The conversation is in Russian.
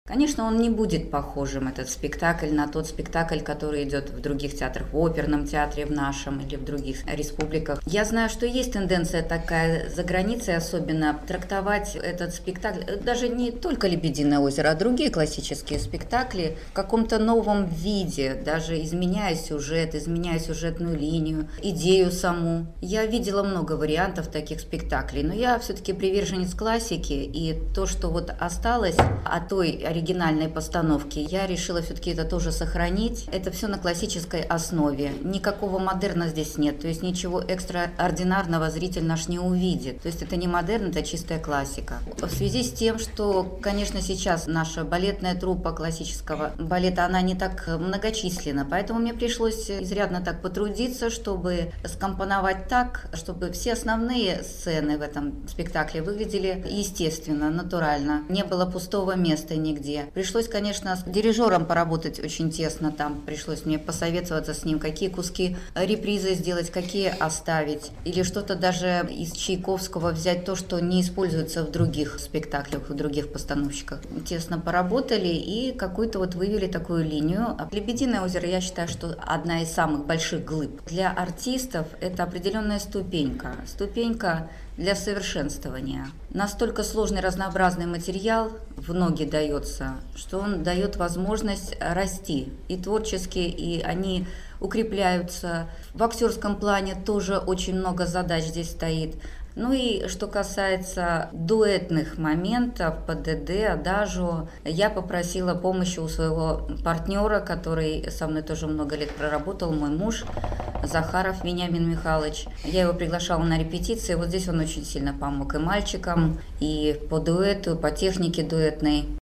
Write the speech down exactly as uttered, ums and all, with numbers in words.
Конечно, он не будет похожим, этот спектакль, на тот спектакль, который идет в других театрах, в оперном театре в нашем или в других республиках. Я знаю, что есть тенденция такая за границей особенно трактовать этот спектакль, даже не только «Лебединое озеро», а другие классические спектакли в каком-то новом виде, даже изменяя сюжет, изменяя сюжетную линию, идею саму. Я видела много вариантов таких спектаклей, но я все-таки приверженец классики, и то, что вот осталось от той оригинальной постановки, я решила все-таки это тоже сохранить. Это все на классической основе. Никакого модерна здесь нет, то есть ничего экстраординарного зритель наш не увидит. То есть это не модерн, это чистая классика. В связи с тем, что, конечно, сейчас наша балетная труппа классического балета, она не так многочисленна, поэтому мне пришлось изрядно так потрудиться, чтобы скомпоновать так, чтобы все основные сцены в этом спектакле выглядели естественно, натурально. Не было пустого места нигде. Пришлось, конечно, с дирижером поработать очень тесно, там пришлось мне посоветоваться с ним, какие куски репризы сделать, какие оставить, или что-то даже из Чайковского взять, то, что не используется в других спектаклях, в других постановщиках. Тесно поработали и какую-то вот вывели такую линию. «Лебединое озеро», я считаю, что одна из самых больших глыб. Для артистов это определенная ступенька, ступенька для совершенствования. Настолько сложный разнообразный материал в ноги дается, что он дает возможность расти и творчески, и они укрепляются. В актерском плане тоже очень много задач здесь стоит. Ну и что касается дуэтных моментов, ПДД, адажио, я попросила помощи у своего партнера, который со мной тоже много лет проработал, мой муж Захаров Вениамин Михайлович. Я его приглашала на репетиции, вот здесь он очень сильно помог и мальчикам, и по дуэту, и по технике дуэтной.